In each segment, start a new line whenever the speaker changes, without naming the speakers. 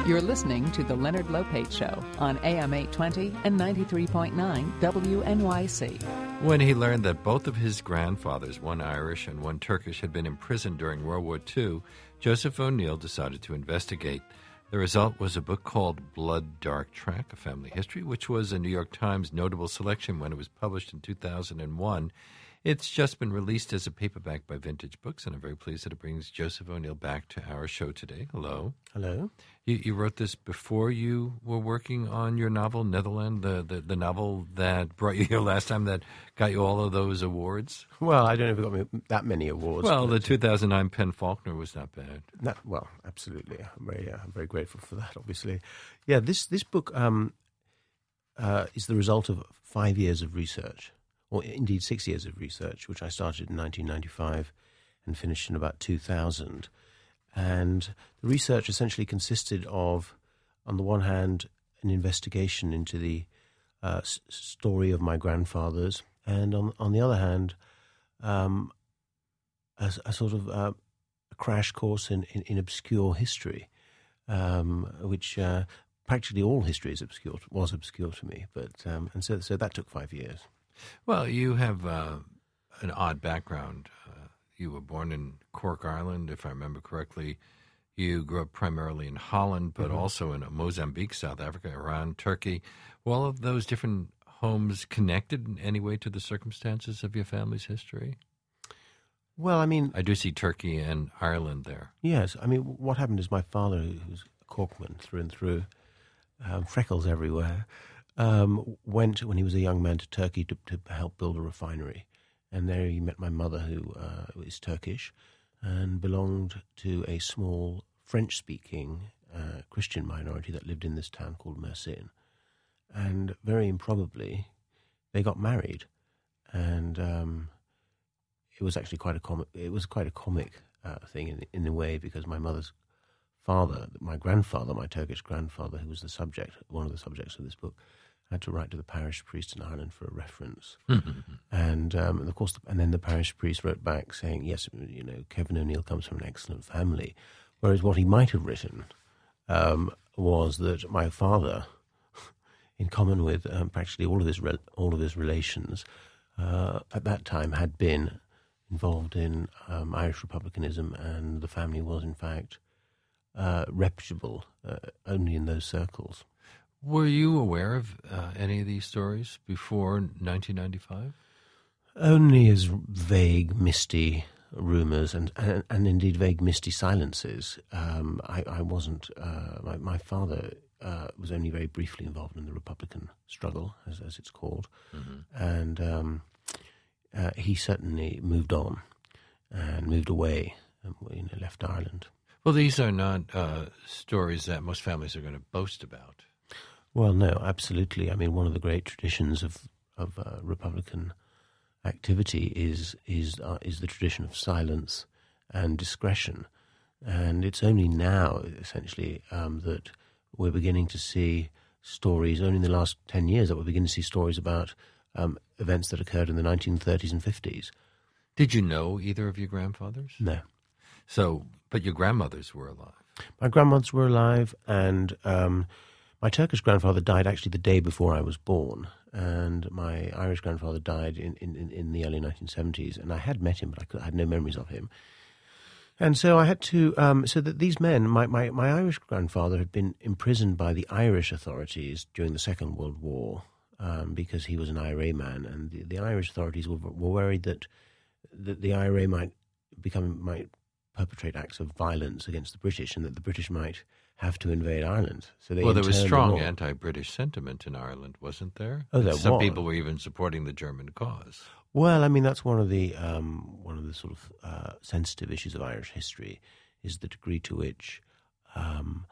You're listening to The Leonard Lopate Show on AM 820 and 93.9 WNYC.
When he learned that both of his grandfathers, one Irish and one Turkish, had been imprisoned during World War II, Joseph O'Neill decided to investigate. The result was a book called Blood Dark Track, A Family History, which was a New York Times notable selection when it was published in 2001. It's just been released as a paperback by Vintage Books, and I'm very pleased that it brings Joseph O'Neill back to our show today. Hello.
Hello.
You wrote this before you were working on your novel, Netherland, the novel that brought you here last time that got you all of those awards?
Well, I don't know if it got me that many awards.
Well, the 2009 Penn Faulkner was not bad.
Well, absolutely. I'm very grateful for that, obviously. Yeah, this book is the result of 5 years of research, or indeed 6 years of research, which I started in 1995 and finished in about 2000. And the research essentially consisted of, on the one hand, an investigation into the story of my grandfathers, and on the other hand, a sort of a crash course in obscure history, which practically all history was obscure to me. But and so that took 5 years.
Well, you have an odd background. You were born in Cork, Ireland, if I remember correctly. You grew up primarily in Holland, but also in Mozambique, South Africa, Iran, Turkey. Were all of those different homes connected in any way to the circumstances of your family's history?
Well, I mean,
I do see Turkey and Ireland there.
Yes. I mean, what happened is my father, who's a Corkman through and through, freckles everywhere, went when he was a young man to Turkey to help build a refinery. And there he met my mother, who is Turkish and belonged to a small French-speaking Christian minority that lived in this town called Mersin. And very improbably, they got married. And it was actually quite a comic. It was quite a comic thing in a way, because my mother's father, my grandfather, my Turkish grandfather, who was one of the subjects of this book, had to write to the parish priest in Ireland for a reference. And of course, and then the parish priest wrote back saying, yes, Kevin O'Neill comes from an excellent family. Whereas what he might have written was that my father, in common with practically all of his relations, at that time had been involved in Irish republicanism, and the family was in fact reputable only in those circles.
Were you aware of any of these stories before 1995?
Only as vague, misty rumours and indeed vague, misty silences. I wasn't. My father was only very briefly involved in the Republican struggle, as it's called, and he certainly moved on and moved away, and left Ireland.
Well, these are not stories that most families are going to boast about.
Well, no, absolutely. I mean, one of the great traditions of Republican activity is the tradition of silence and discretion, and it's only now, essentially, that we're beginning to see stories. Only in the last 10 years that we're beginning to see stories about events that occurred in the 1930s and 50s.
Did you know either of your grandfathers?
No.
So, but your grandmothers were alive. My
grandmothers were alive, and my Turkish grandfather died actually the day before I was born, and my Irish grandfather died in the early 1970s, and I had met him, but I had no memories of him. And so I had to, so that these men, my Irish grandfather had been imprisoned by the Irish authorities during the Second World War because he was an IRA man, and the Irish authorities were worried that the IRA might perpetrate acts of violence against the British, and that the British might have to invade Ireland. So there was
strong anti-British sentiment in Ireland, wasn't there?
Oh, there was.
Some people were even supporting the German cause.
Well, I mean, that's one of the sort of sensitive issues of Irish history, is the degree to which not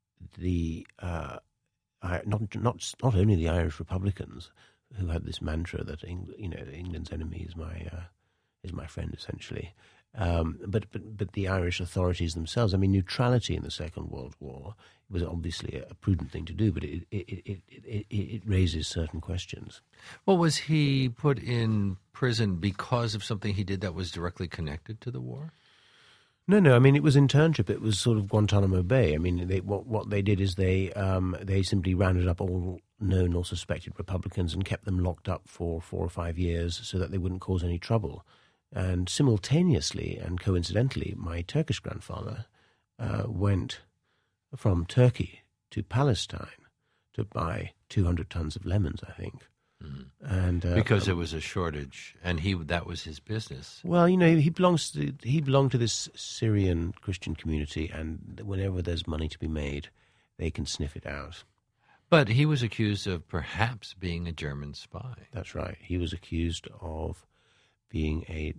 only the Irish Republicans, who had this mantra that England's enemy is my friend, essentially. But the Irish authorities themselves. I mean, neutrality in the Second World War was obviously a prudent thing to do, but it raises certain questions.
Well, was he put in prison because of something he did that was directly connected to the war?
No. I mean, it was internship. It was sort of Guantanamo Bay. I mean, what they did is they simply rounded up all known or suspected Republicans and kept them locked up for 4 or 5 years so that they wouldn't cause any trouble. And simultaneously and coincidentally, my Turkish grandfather went from Turkey to Palestine to buy 200 tons of lemons, I think. And
because there was a shortage, and that was his business.
Well, he belonged to this Syrian Christian community, and whenever there's money to be made, they can sniff it out.
But he was accused of perhaps being a German spy.
That's right. He was accused of being a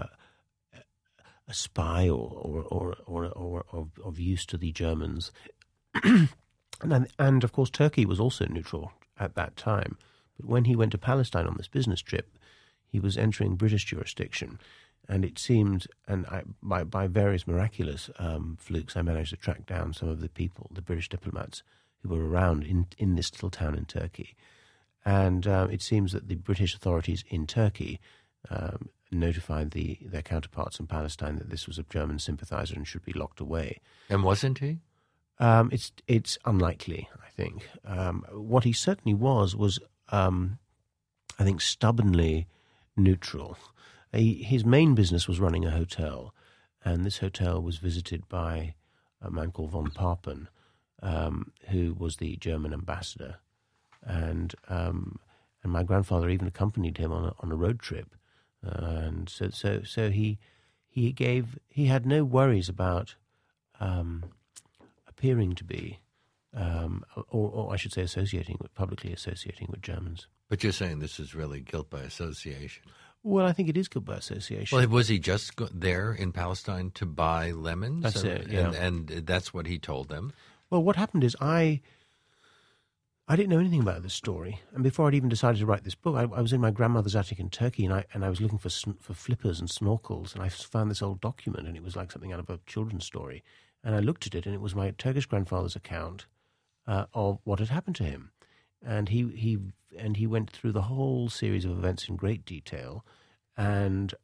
spy or of use to the Germans, and of course Turkey was also neutral at that time. But when he went to Palestine on this business trip, he was entering British jurisdiction, and it seemed, and by various miraculous flukes, I managed to track down some of the people, the British diplomats who were around in this little town in Turkey, and it seems that the British authorities in Turkey notified their counterparts in Palestine that this was a German sympathizer and should be locked away.
And wasn't he?
It's unlikely, I think. What he certainly was I think, stubbornly neutral. His main business was running a hotel, and this hotel was visited by a man called von Papen, who was the German ambassador, and my grandfather even accompanied him on a road trip, and so he had no worries about appearing to be. Or I should say publicly associating with Germans.
But you're saying this is really guilt by association.
Well, I think it is guilt by association.
Well, was he just there in Palestine to buy lemons?
That's it, yeah.
And that's what he told them?
Well, what happened is I didn't know anything about this story. And before I'd even decided to write this book, I was in my grandmother's attic in Turkey, and I was looking for flippers and snorkels, and I found this old document, and it was like something out of a children's story. And I looked at it, and it was my Turkish grandfather's account of what had happened to him, and he went through the whole series of events in great detail, and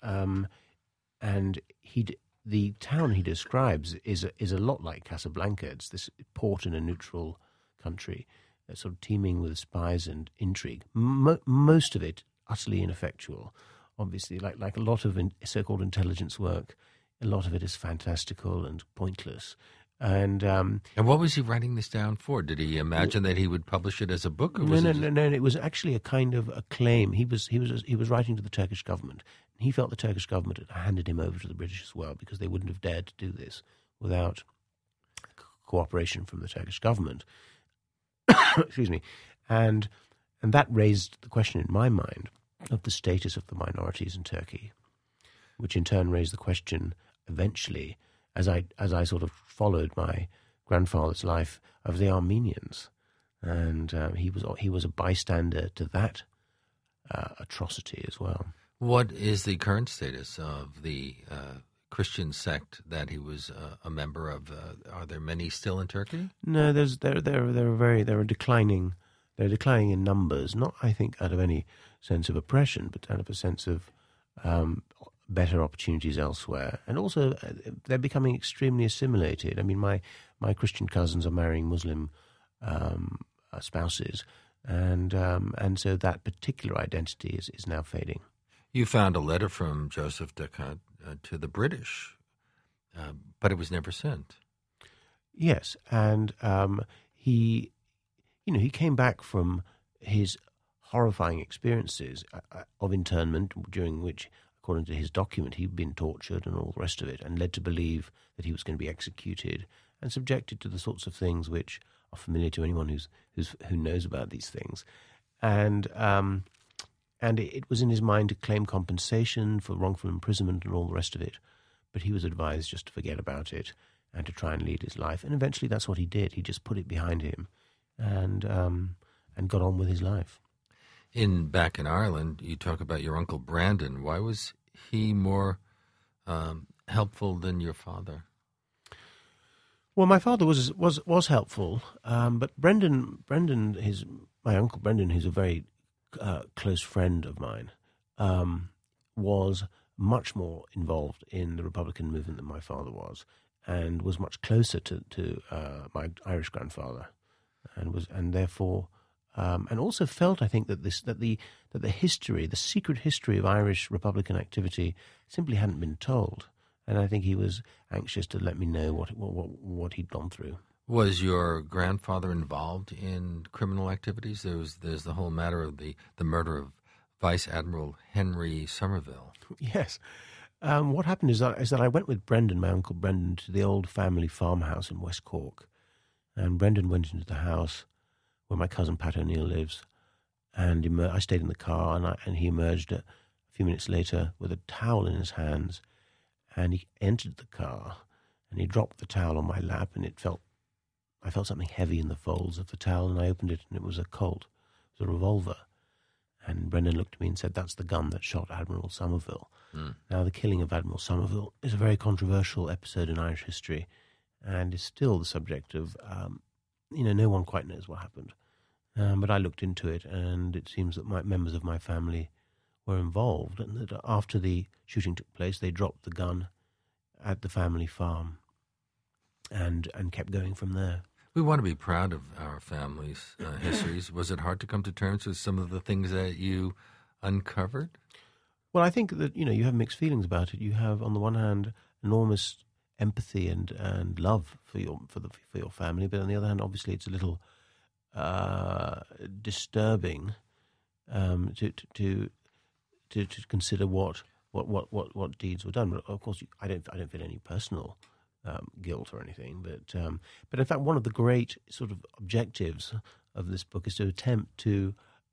the town he describes is a lot like Casablanca. It's this port in a neutral country, sort of teeming with spies and intrigue. Most of it utterly ineffectual, obviously, like a lot of so-called intelligence work. A lot of it is fantastical and pointless. And
what was he writing this down for? Did he imagine that he would publish it as a book? Or
No. It was actually a kind of a claim. He was writing to the Turkish government. He felt the Turkish government had handed him over to the British as well, because they wouldn't have dared to do this without cooperation from the Turkish government. Excuse me, and that raised the question in my mind of the status of the minorities in Turkey, which in turn raised the question eventually, as I sort of followed my grandfather's life, of the Armenians, and he was a bystander to that atrocity as well.
What is the current status of the Christian sect that he was a member of? Are there many still in Turkey?
No, they're declining. They're declining in numbers. Not, I think, out of any sense of oppression, but out of a sense of better opportunities elsewhere, and also they're becoming extremely assimilated. I mean, my Christian cousins are marrying Muslim spouses, and so that particular identity is now fading.
You found a letter from Joseph Descartes to the British, but it was never sent.
Yes, and he came back from his horrifying experiences of internment, during which, according to his document, he'd been tortured and all the rest of it, and led to believe that he was going to be executed and subjected to the sorts of things which are familiar to anyone who knows about these things, and it was in his mind to claim compensation for wrongful imprisonment and all the rest of it, but he was advised just to forget about it and to try and lead his life, and eventually that's what he did. He just put it behind him and got on with his life.
Back in Ireland, you talk about your Uncle Brandon. Why was he more helpful than your father?
Well, my father was helpful, but my Uncle Brendan, who's a very close friend of mine, was much more involved in the Republican movement than my father was, and was much closer to my Irish grandfather, and therefore. And also felt, I think, that the history, the secret history of Irish Republican activity, simply hadn't been told, and I think he was anxious to let me know what he'd gone through.
Was your grandfather involved in criminal activities? There's the whole matter of the murder of Vice Admiral Henry Somerville.
Yes. What happened is that I went with Brendan, my uncle Brendan, to the old family farmhouse in West Cork, and Brendan went into the house where my cousin Pat O'Neill lives, and I stayed in the car, and he emerged a few minutes later with a towel in his hands, and he entered the car, and he dropped the towel on my lap, and I felt something heavy in the folds of the towel, and I opened it, and it was a Colt, it was a revolver, and Brendan looked at me and said, "That's the gun that shot Admiral Somerville." Now, the killing of Admiral Somerville is a very controversial episode in Irish history, and is still the subject of, no one quite knows what happened. But I looked into it, and it seems that members of my family were involved, and that after the shooting took place, they dropped the gun at the family farm and kept going from there.
We want to be proud of our family's histories. Was it hard to come to terms with some of the things that you uncovered?
Well, I think that, you have mixed feelings about it. You have, on the one hand, enormous empathy and love for your family, but on the other hand, obviously, it's a little disturbing to consider what deeds were done. But of course, I don't feel any personal guilt or anything. But in fact, one of the great sort of objectives of this book is to attempt to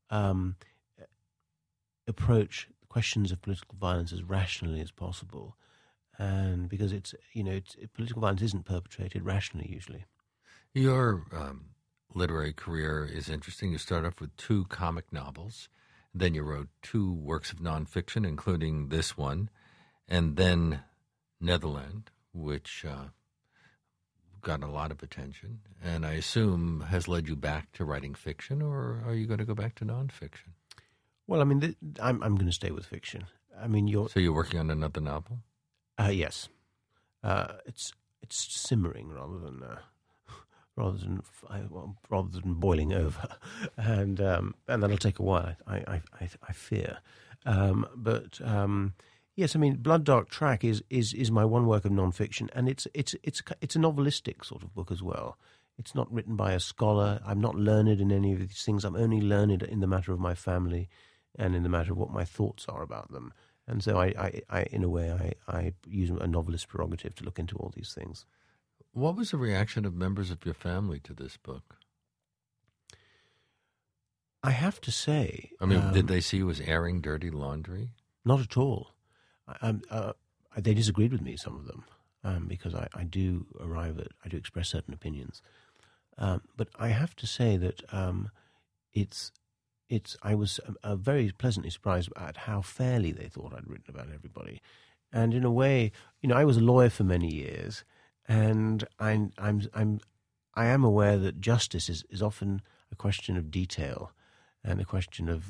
approach questions of political violence as rationally as possible. And because political violence isn't perpetrated rationally usually.
Your literary career is interesting. You start off with 2 comic novels, then you wrote 2 works of nonfiction, including this one, and then Netherland, which got a lot of attention, and I assume has led you back to writing fiction, or are you going to go back to nonfiction?
Well, I mean, I'm going to stay with fiction. I mean,
So you're working on another novel?
Yes, it's simmering rather than boiling over, and that'll take a while. I fear, but yes, I mean, Blood Dark Track is my one work of nonfiction, and it's a novelistic sort of book as well. It's not written by a scholar. I'm not learned in any of these things. I'm only learned in the matter of my family, and in the matter of what my thoughts are about them. And so I in a way, I use a novelist's prerogative to look into all these things.
What was the reaction of members of your family to this book?
I have to say...
I mean, did they see you as airing dirty laundry?
Not at all. They disagreed with me, some of them, because I do express certain opinions. But I have to say that I was very pleasantly surprised at how fairly they thought I'd written about everybody, and in a way, I was a lawyer for many years, and I am aware that justice is often a question of detail, and a question of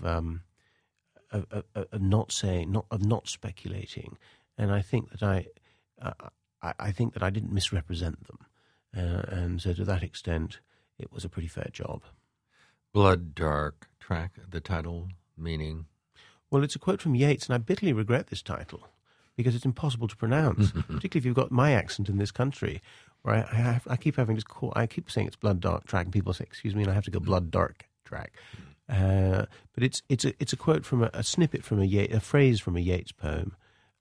not saying, of not speculating, and I think that I think that I didn't misrepresent them, and so to that extent, it was a pretty fair job.
Blood Dark Track, the title meaning?
Well, it's a quote from Yeats, and I bitterly regret this title because it's impossible to pronounce, particularly if you've got my accent in this country, where I keep having to I keep saying it's Blood Dark Track, and people say, "Excuse me," and I have to go Blood Dark Track. But it's a quote from a snippet from a phrase from a Yeats poem.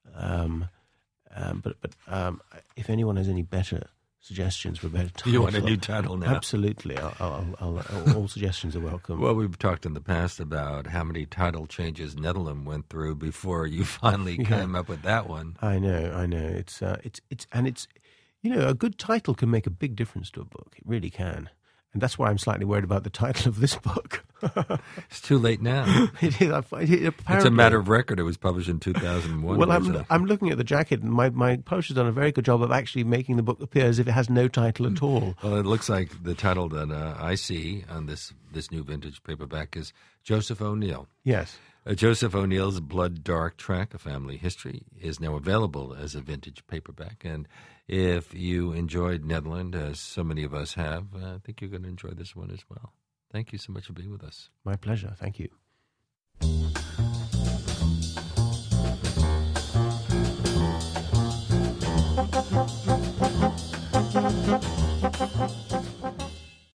But if anyone has any better suggestions for a better title,
You want a new title now?
Absolutely. All suggestions are welcome.
Well, we've talked in the past about how many title changes Netherland went through before you finally came up with that one.
I know. It's a good title can make a big difference to a book. It really can. And that's why I'm slightly worried about the title of this book.
It's too late now.
It is. Apparently,
it's a matter of record. It was published in 2001.
Well, I'm looking at the jacket, and my publisher's done a very good job of actually making the book appear as if it has no title at all.
Well, it looks like the title that I see on this new vintage paperback is Joseph O'Neill.
Yes.
Joseph O'Neill's Blood Dark Track, A Family History, is now available as a vintage paperback. And if you enjoyed Nederland, as so many of us have, I think you're going to enjoy this one as well. Thank you so much for being with us.
My pleasure. Thank you.